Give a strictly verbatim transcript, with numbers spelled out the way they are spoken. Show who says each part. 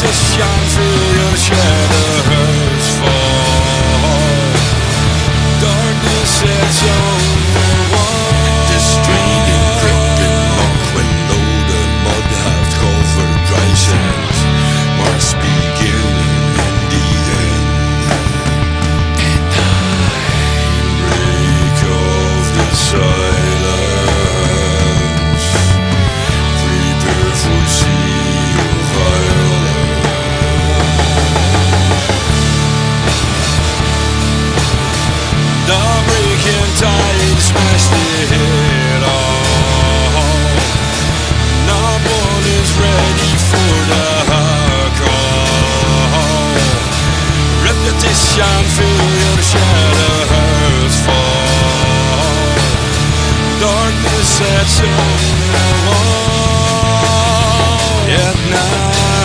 Speaker 1: Repetition, feel your shadows fall. Darkness sets on the wall.
Speaker 2: This straining, dripping monk when loaded mud have covered dry sand must begin in the end. And I break of the silence, prepare for sea of violence. The breaking tide smashed the head off. No one is ready for the call. Repetition, feel your shadows fall. Darkness sets on the wall. At night